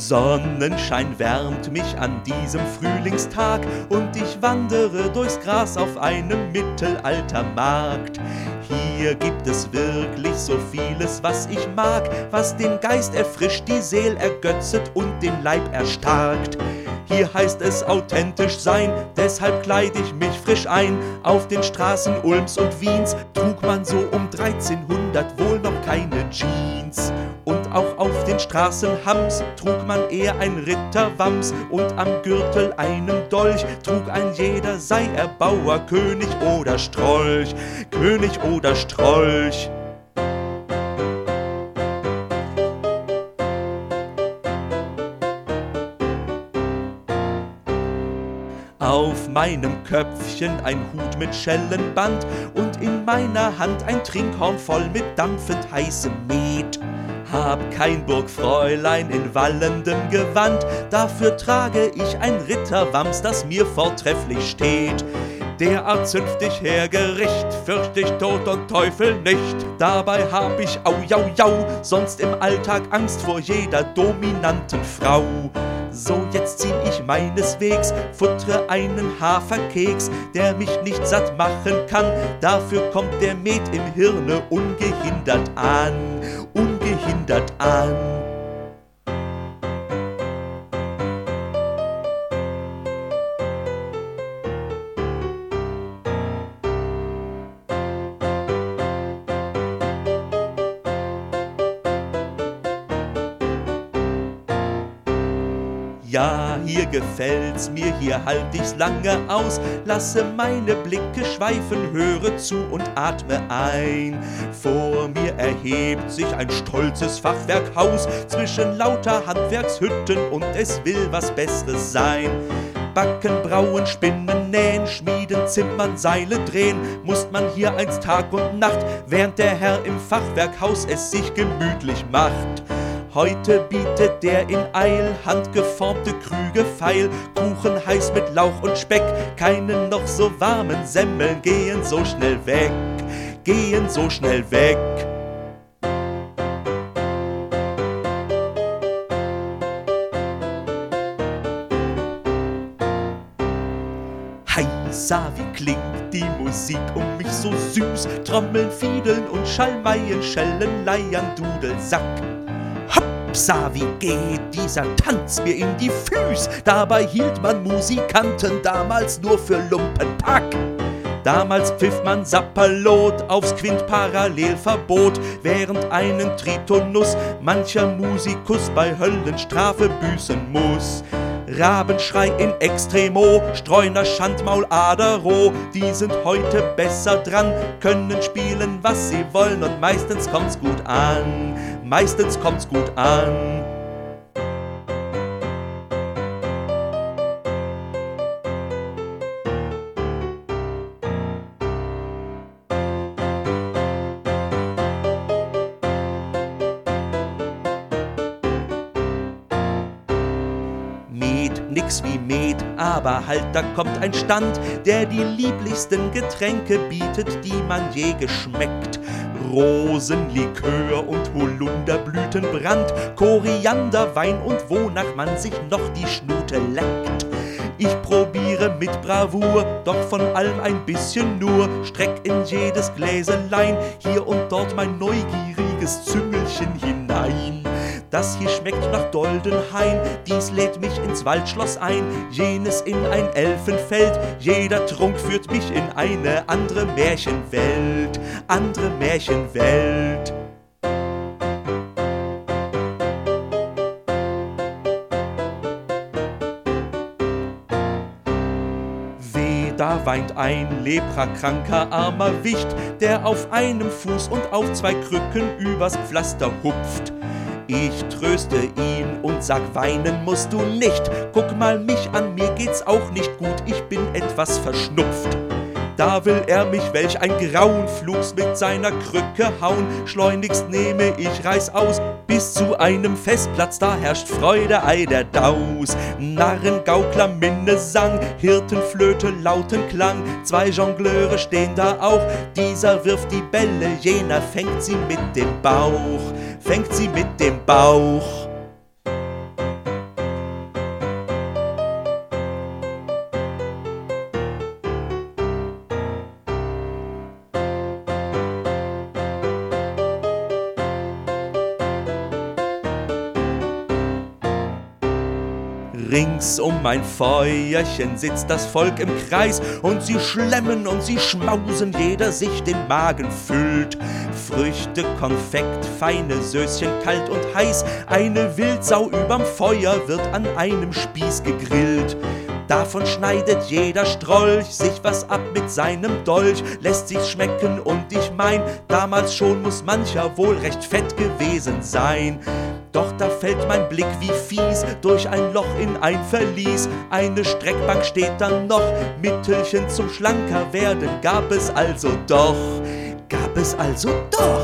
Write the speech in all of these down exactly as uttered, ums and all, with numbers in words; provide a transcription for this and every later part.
Sonnenschein wärmt mich an diesem Frühlingstag und ich wandere durchs Gras auf einem Mittelaltermarkt. Hier gibt es wirklich so vieles, was ich mag, was den Geist erfrischt, die Seel ergötzet und den Leib erstarkt. Hier heißt es authentisch sein, deshalb kleid ich mich frisch ein. Auf den Straßen Ulms und Wiens trug man so um dreizehnhundert wohl noch keine Jeans. Und auch auf den Straßen Hams trug man eher ein Ritterwams und am Gürtel einen Dolch trug ein jeder, sei er Bauer, König oder Strolch, König oder Strolch. Auf meinem Köpfchen ein Hut mit Schellenband und in meiner Hand ein Trinkhorn voll mit dampfend heißem Met. Hab kein Burgfräulein in wallendem Gewand, dafür trage ich ein Ritterwams, das mir vortrefflich steht. Derart zünftig hergericht, fürcht ich Tod und Teufel nicht. Dabei hab ich au jau jau, sonst im Alltag Angst vor jeder dominanten Frau. So, jetzt zieh ich meines Wegs, futtere einen Haferkeks, der mich nicht satt machen kann. Dafür kommt der Met im Hirne ungehindert an, ungehindert an. Ja, hier gefällt's mir, hier halt ich's lange aus, lasse meine Blicke schweifen, höre zu und atme ein. Vor mir erhebt sich ein stolzes Fachwerkhaus zwischen lauter Handwerkshütten und es will was Besseres sein. Backen, brauen, spinnen, nähen, schmieden, zimmern, Seile drehen, muss man hier einst Tag und Nacht, während der Herr im Fachwerkhaus es sich gemütlich macht. Heute bietet der in Eil handgeformte Krüge feil, Kuchen heiß mit Lauch und Speck, keine noch so warmen Semmeln gehen so schnell weg, gehen so schnell weg. Heisa, wie klingt die Musik um mich so süß, Trommeln, Fiedeln und Schalmeien, Schellen, Leiern, Dudelsack. Hopsa, wie geht dieser Tanz mir in die Füß? Dabei hielt man Musikanten damals nur für Lumpenpack. Damals pfiff man Sapperlot aufs Quintparallelverbot, während einen Tritonus mancher Musikus bei Höllenstrafe büßen muss. Rabenschrei in Extremo, Streuner, Schandmaul, Adero, die sind heute besser dran, können spielen, was sie wollen und meistens kommt's gut an, meistens kommt's gut an. Nix wie Met, aber halt, da kommt ein Stand, der die lieblichsten Getränke bietet, die man je geschmeckt. Rosenlikör und Holunderblütenbrand, Korianderwein und wonach man sich noch die Schnute leckt. Ich probiere mit Bravour, doch von allem ein bisschen nur, streck in jedes Gläselein hier und dort mein neugieriges Züngelchen hinein. Das hier schmeckt nach Doldenhain, dies lädt mich ins Waldschloss ein, jenes in ein Elfenfeld, jeder Trunk führt mich in eine andere Märchenwelt, andere Märchenwelt. Da weint ein leprakranker armer Wicht, der auf einem Fuß und auf zwei Krücken übers Pflaster hupft. Ich tröste ihn und sag, weinen musst du nicht. Guck mal mich an, mir geht's auch nicht gut, ich bin etwas verschnupft. Da will er mich, welch ein Grauen, flugs mit seiner Krücke hauen. Schleunigst nehme ich, reiß aus, bis zu einem Festplatz, da herrscht Freude, ei der Daus. Narren, Gaukler, Minnesang, Hirtenflöte, lauten Klang. Zwei Jongleure stehen da auch, dieser wirft die Bälle, jener fängt sie mit dem Bauch, fängt sie mit dem Bauch. Rings um mein Feuerchen sitzt das Volk im Kreis und sie schlemmen und sie schmausen, jeder sich den Magen füllt. Früchte, Konfekt, feine Söschen, kalt und heiß, eine Wildsau überm Feuer wird an einem Spieß gegrillt. Davon schneidet jeder Strolch sich was ab mit seinem Dolch, lässt sich's schmecken und ich mein, damals schon muss mancher wohl recht fett gewesen sein. Doch da fällt mein Blick wie fies durch ein Loch in ein Verlies. Eine Streckbank steht dann noch, Mittelchen zum schlanker werden gab es also doch, gab es also doch.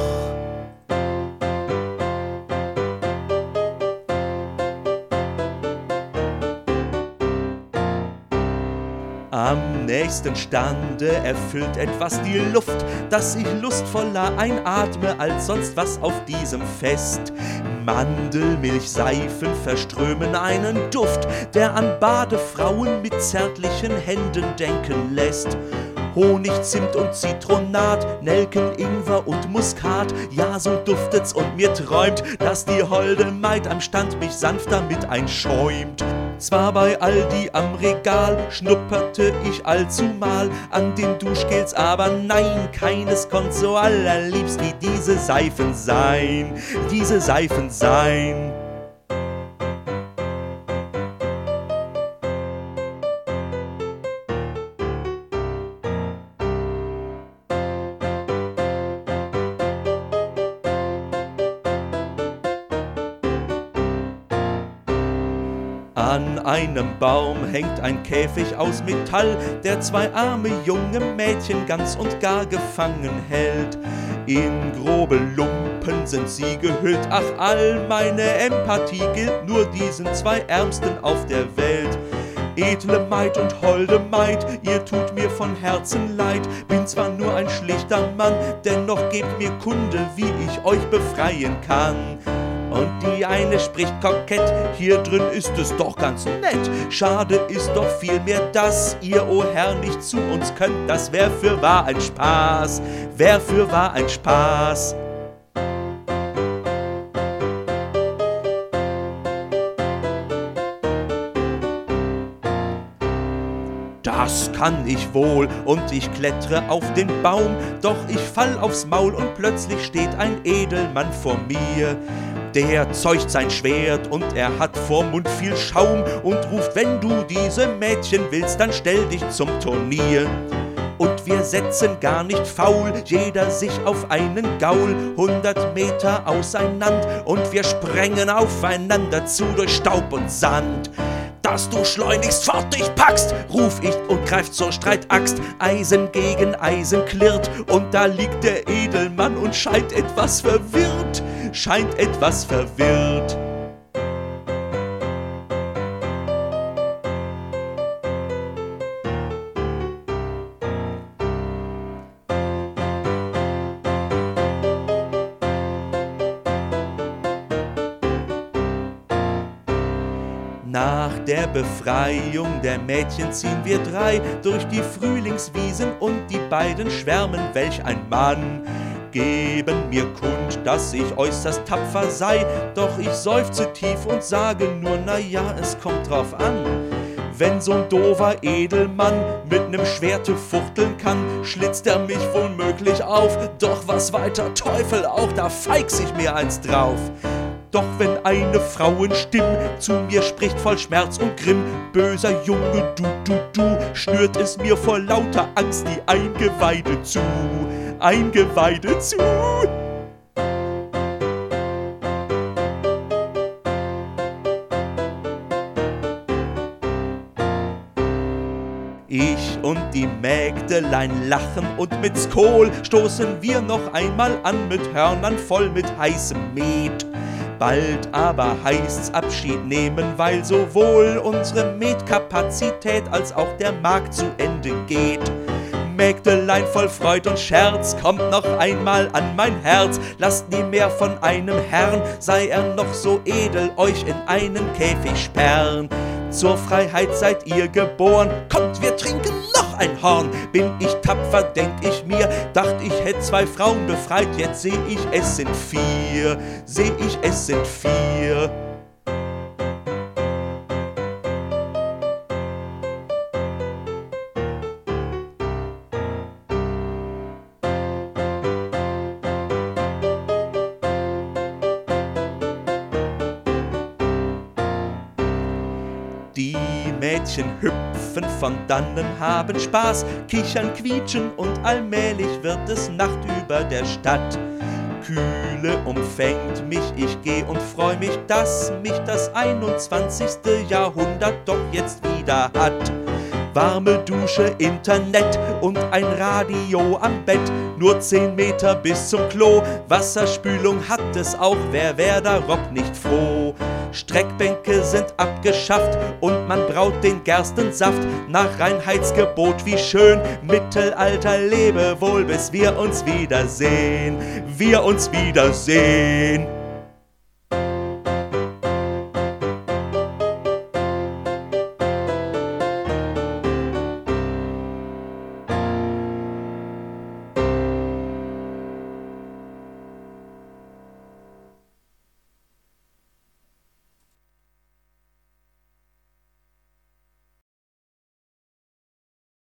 Am nächsten Stande erfüllt etwas die Luft, dass ich lustvoller einatme als sonst was auf diesem Fest. Mandelmilch, Seifen verströmen einen Duft, der an Badefrauen mit zärtlichen Händen denken lässt. Honig, Zimt und Zitronat, Nelken, Ingwer und Muskat, ja so duftet's und mir träumt, dass die holde Maid am Stand mich sanft damit einschäumt. Zwar bei Aldi am Regal schnupperte ich allzumal an den Duschgels, aber nein, keines konnt so allerliebst wie diese Seifen sein, diese Seifen sein. An einem Baum hängt ein Käfig aus Metall, der zwei arme junge Mädchen ganz und gar gefangen hält. In grobe Lumpen sind sie gehüllt, ach all meine Empathie gilt nur diesen zwei Ärmsten auf der Welt. Edle Maid und holde Maid, ihr tut mir von Herzen leid, bin zwar nur ein schlichter Mann, dennoch gebt mir Kunde, wie ich euch befreien kann. Und die eine spricht kokett, hier drin ist es doch ganz nett. Schade ist doch vielmehr, dass ihr, o Herr, nicht zu uns könnt. Das wär für wahr ein Spaß, wär für wahr ein Spaß. Das kann ich wohl und ich klettre auf den Baum, doch ich fall aufs Maul und plötzlich steht ein Edelmann vor mir. Der zeucht sein Schwert und er hat vor Mund viel Schaum und ruft, wenn du diese Mädchen willst, dann stell dich zum Turnier. Und wir setzen gar nicht faul, jeder sich auf einen Gaul, hundert Meter auseinander und wir sprengen aufeinander zu durch Staub und Sand. Dass du schleunigst fort dich packst, ruf ich und greift zur Streitaxt. Eisen gegen Eisen klirrt und da liegt der Edelmann und scheint etwas verwirrt, scheint etwas verwirrt. Nach der Befreiung der Mädchen ziehen wir drei durch die Frühlingswiesen und die beiden schwärmen, welch ein Mann. Geben mir kund, dass ich äußerst tapfer sei, doch ich seufze tief und sage nur, na ja, es kommt drauf an. Wenn so'n dover Edelmann mit nem Schwerte fuchteln kann, schlitzt er mich womöglich auf, doch was weiter Teufel auch, da feigs ich mir eins drauf. Doch wenn eine Frauenstimm zu mir spricht voll Schmerz und Grimm, böser Junge, du, du, du, schnürt es mir vor lauter Angst die Eingeweide zu, Eingeweide zu. Ich und die Mägdelein lachen und mit Skol stoßen wir noch einmal an mit Hörnern voll mit heißem Met. Bald aber heißt's Abschied nehmen, weil sowohl unsere Metkapazität als auch der Markt zu Ende geht. Mägdelein voll Freud und Scherz, kommt noch einmal an mein Herz, lasst nie mehr von einem Herrn, sei er noch so edel, euch in einen Käfig sperren. Zur Freiheit seid ihr geboren, kommt, wir trinken noch ein Horn. Bin ich tapfer, denk ich mir, dacht ich hätt zwei Frauen befreit, jetzt seh ich, es sind vier, seh ich, es sind vier. Mädchen hüpfen von dannen, haben Spaß, kichern, quietschen und allmählich wird es Nacht über der Stadt. Kühle umfängt mich, ich geh und freu mich, dass mich das einundzwanzigste Jahrhundert doch jetzt wieder hat. Warme Dusche, Internet und ein Radio am Bett, nur zehn Meter bis zum Klo, Wasserspülung hat es auch, wer wär darob nicht froh. Streckbänke sind abgeschafft und man braut den Gerstensaft nach Reinheitsgebot, wie schön. Mittelalter lebe wohl, bis wir uns wiedersehen, wir uns wiedersehen.